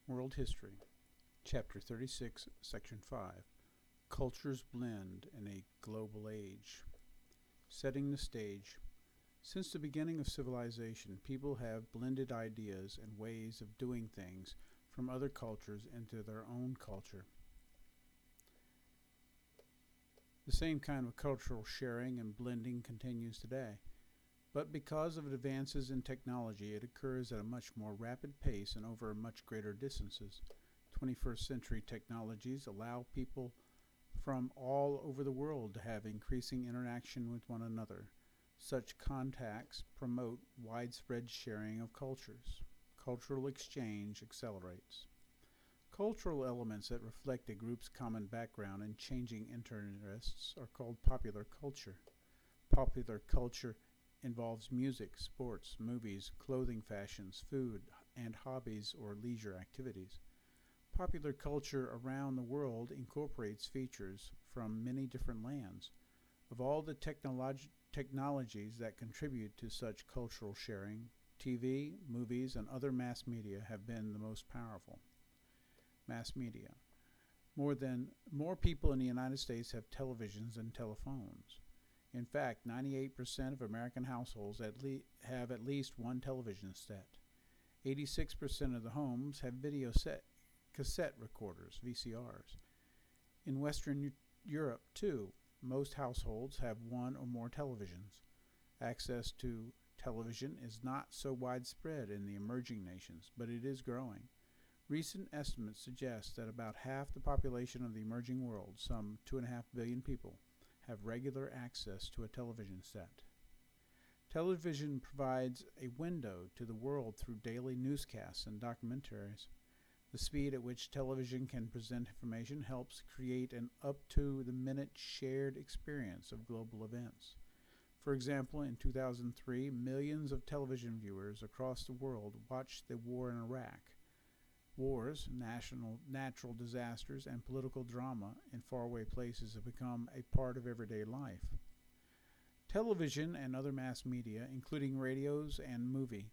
World History, Chapter 36, Section 5 Cultures Blend in a Global Age. Setting the stage. Since the beginning of civilization, people have blended ideas and ways of doing things from other cultures into their own culture. The same kind of cultural sharing and blending continues today. But because of advances in technology, it occurs at a much more rapid pace and over much greater distances. 21st century technologies allow people from all over the world to have increasing interaction with one another. Such contacts promote widespread sharing of cultures. Cultural exchange accelerates. Cultural elements that reflect a group's common background and changing interests are called popular culture. Popular culture involves music, sports, movies, clothing fashions, food, and hobbies or leisure activities. Popular culture around the world incorporates features from many different lands. Of all the technologies that contribute to such cultural sharing, TV, movies, and other mass media have been the most powerful. Mass media. More people in the United States have televisions than telephones. In fact, 98% of American households have at least one television set. 86% of the homes have cassette recorders, VCRs. In Western Europe, too, most households have one or more televisions. Access to television is not so widespread in the emerging nations, but it is growing. Recent estimates suggest that about half the population of the emerging world, some 2.5 billion people, have regular access to a television set. Television provides a window to the world through daily newscasts and documentaries. The speed at which television can present information helps create an up to the minute shared experience of global events. For example, in 2003, millions of television viewers across the world watched the war in Iraq. Wars, natural disasters, and political drama in faraway places have become a part of everyday life. Television and other mass media, including radios and movies,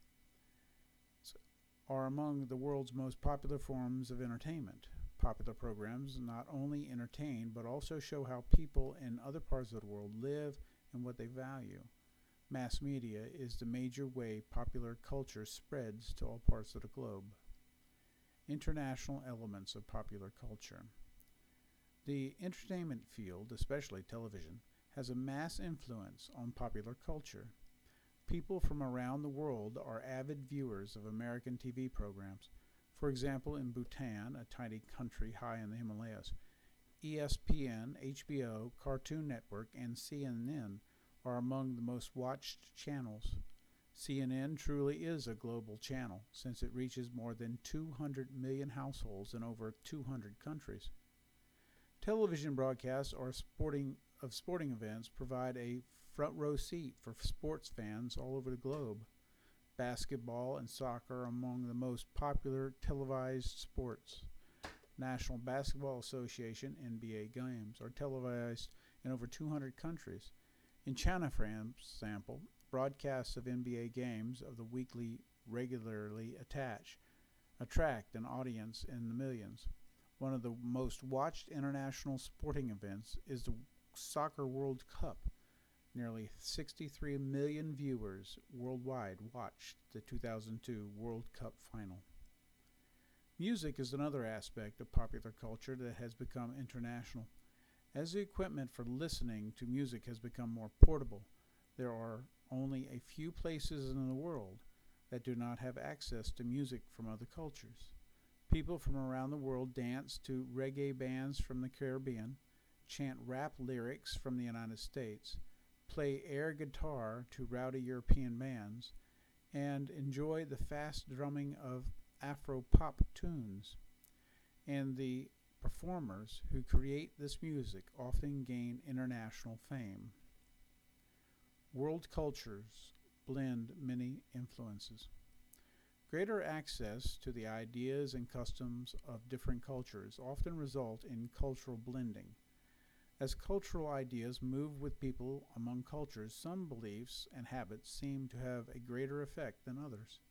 are among the world's most popular forms of entertainment. Popular programs not only entertain but also show how people in other parts of the world live and what they value. Mass media is the major way popular culture spreads to all parts of the globe. International elements of popular culture. The entertainment field, especially television, has a mass influence on popular culture. People from around the world are avid viewers of American TV programs. For example, in Bhutan, a tiny country high in the Himalayas, ESPN, HBO, Cartoon Network, and CNN are among the most watched channels. CNN truly is a global channel since it reaches more than 200 million households in over 200 countries. Television broadcasts of sporting events provide a front row seat for sports fans all over the globe. Basketball and soccer are among the most popular televised sports. National Basketball Association (NBA) games are televised in over 200 countries. In China, for example, broadcasts of NBA games of the weekly regularly attract an audience in the millions. One of the most watched international sporting events is the Soccer World Cup. Nearly 63 million viewers worldwide watched the 2002 World Cup final. Music is another aspect of popular culture that has become international. As the equipment for listening to music has become more portable, there are only a few places in the world that do not have access to music from other cultures. People from around the world dance to reggae bands from the Caribbean, chant rap lyrics from the United States, play air guitar to rowdy European bands, and enjoy the fast drumming of Afro-pop tunes. And the performers who create this music often gain international fame. World cultures blend many influences. Greater access to the ideas and customs of different cultures often result in cultural blending. As cultural ideas move with people among cultures, some beliefs and habits seem to have a greater effect than others.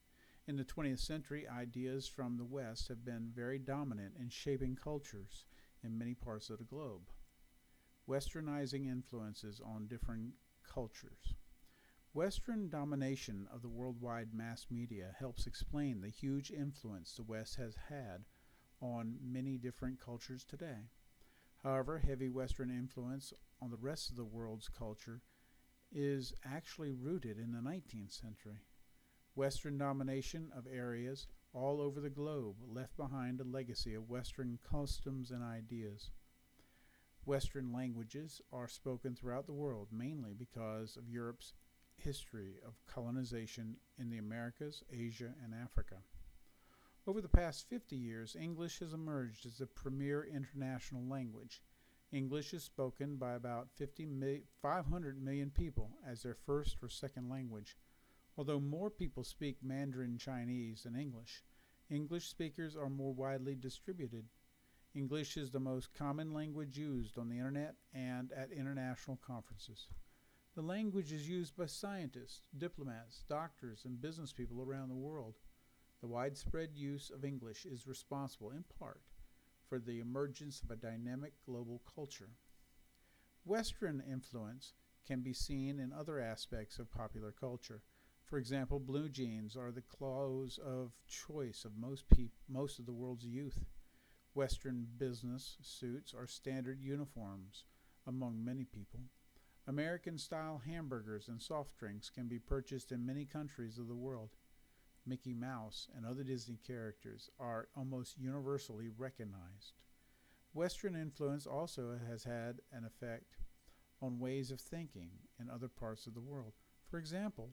In the 20th century, ideas from the West have been very dominant in shaping cultures in many parts of the globe. Westernizing influences on different cultures. Western domination of the worldwide mass media helps explain the huge influence the West has had on many different cultures today. However, heavy Western influence on the rest of the world's culture is actually rooted in the 19th century. Western domination of areas all over the globe left behind a legacy of Western customs and ideas. Western languages are spoken throughout the world mainly because of Europe's history of colonization in the Americas, Asia, and Africa. Over the past 50 years, English has emerged as the premier international language. English is spoken by about 500 million people as their first or second language. Although more people speak Mandarin Chinese than English, English speakers are more widely distributed. English is the most common language used on the internet and at international conferences. The language is used by scientists, diplomats, doctors, and business people around the world. The widespread use of English is responsible, in part, for the emergence of a dynamic global culture. Western influence can be seen in other aspects of popular culture. For example, blue jeans are the clothes of choice of most of the world's youth. Western business suits are standard uniforms among many people. American-style hamburgers and soft drinks can be purchased in many countries of the world. Mickey Mouse and other Disney characters are almost universally recognized. Western influence also has had an effect on ways of thinking in other parts of the world. For example,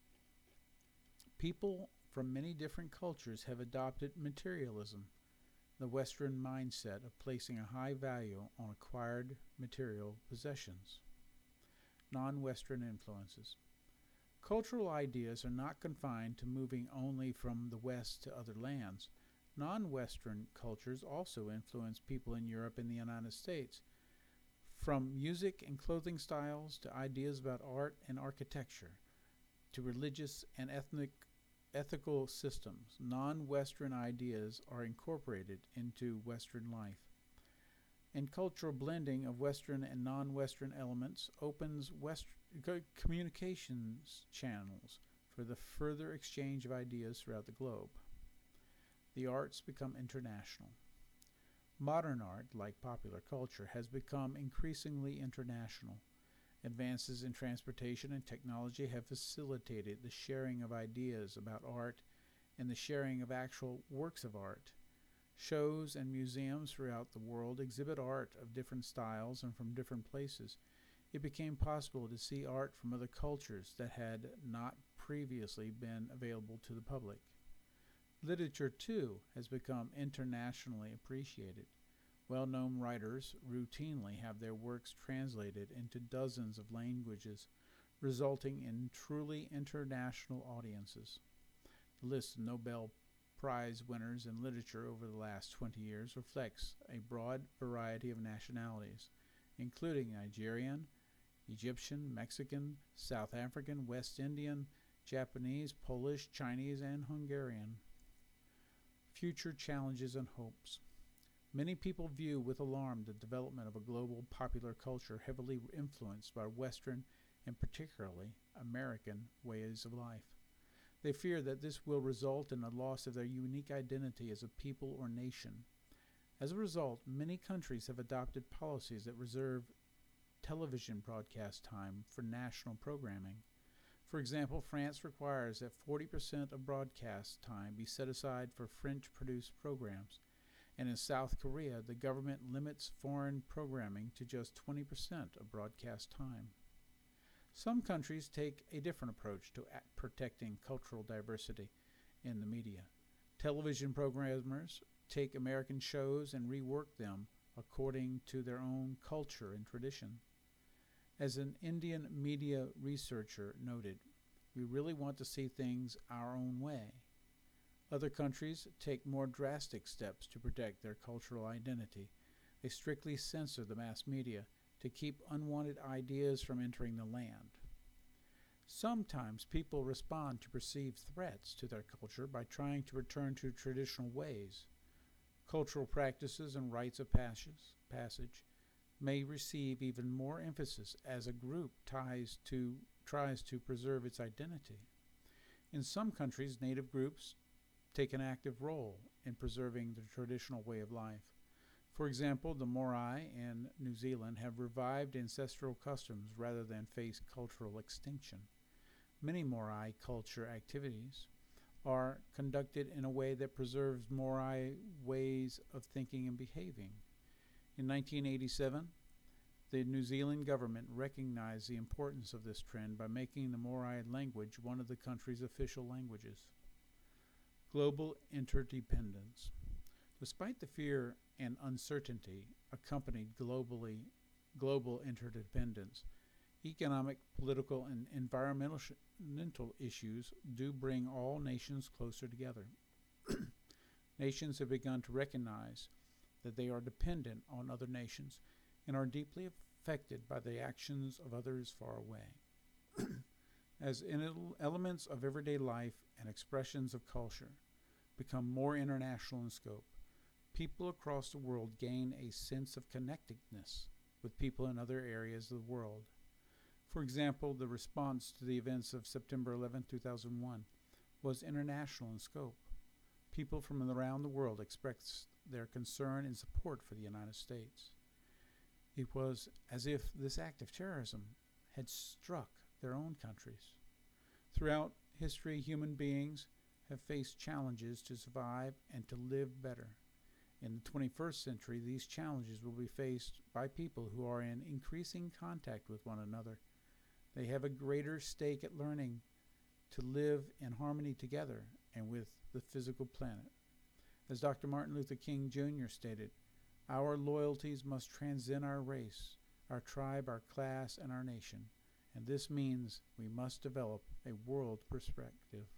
people from many different cultures have adopted materialism, the Western mindset of placing a high value on acquired material possessions. Non-Western influences. Cultural ideas are not confined to moving only from the West to other lands. Non-Western cultures also influence people in Europe and the United States. From music and clothing styles to ideas about art and architecture, to religious and ethical systems, non-Western ideas are incorporated into Western life. And cultural blending of Western and non-Western elements opens communications channels for the further exchange of ideas throughout the globe. The arts become international. Modern art, like popular culture, has become increasingly international. Advances in transportation and technology have facilitated the sharing of ideas about art and the sharing of actual works of art. Shows and museums throughout the world exhibit art of different styles and from different places. It became possible to see art from other cultures that had not previously been available to the public. Literature, too, has become internationally appreciated. Well-known writers routinely have their works translated into dozens of languages, resulting in truly international audiences. The list of Nobel Prize winners in literature over the last 20 years reflects a broad variety of nationalities, including Nigerian, Egyptian, Mexican, South African, West Indian, Japanese, Polish, Chinese, and Hungarian. Future challenges and hopes. Many people view with alarm the development of a global popular culture heavily influenced by Western and particularly American ways of life. They fear that this will result in a loss of their unique identity as a people or nation. As a result, many countries have adopted policies that reserve television broadcast time for national programming. For example, France requires that 40% of broadcast time be set aside for French-produced programs, and in South Korea, the government limits foreign programming to just 20% of broadcast time. Some countries take a different approach to protecting cultural diversity in the media. Television programmers take American shows and rework them according to their own culture and tradition. As an Indian media researcher noted, we really want to see things our own way. Other countries take more drastic steps to protect their cultural identity. They strictly censor the mass media to keep unwanted ideas from entering the land. Sometimes people respond to perceived threats to their culture by trying to return to traditional ways. Cultural practices and rites of passage may receive even more emphasis as a group tries to preserve its identity. In some countries, native groups take an active role in preserving the traditional way of life. For example, the Morai in New Zealand have revived ancestral customs rather than face cultural extinction. Many Morai culture activities are conducted in a way that preserves Morai ways of thinking and behaving. In 1987, the New Zealand government recognized the importance of this trend by making the Morai language one of the country's official languages. Global interdependence. Despite the fear and uncertainty accompanied global interdependence, economic, political, and environmental issues do bring all nations closer together. Nations have begun to recognize that they are dependent on other nations and are deeply affected by the actions of others far away. As elements of everyday life and expressions of culture become more international in scope, people across the world gain a sense of connectedness with people in other areas of the world. For example, the response to the events of September 11, 2001 was international in scope. People from around the world expressed their concern and support for the United States. It was as if this act of terrorism had struck their own countries. Throughout history, human beings have faced challenges to survive and to live better. In the 21st century, these challenges will be faced by people who are in increasing contact with one another. They have a greater stake at learning to live in harmony together and with the physical planet. As Dr. Martin Luther King Jr. stated, our loyalties must transcend our race, our tribe, our class, and our nation. And this means we must develop a world perspective.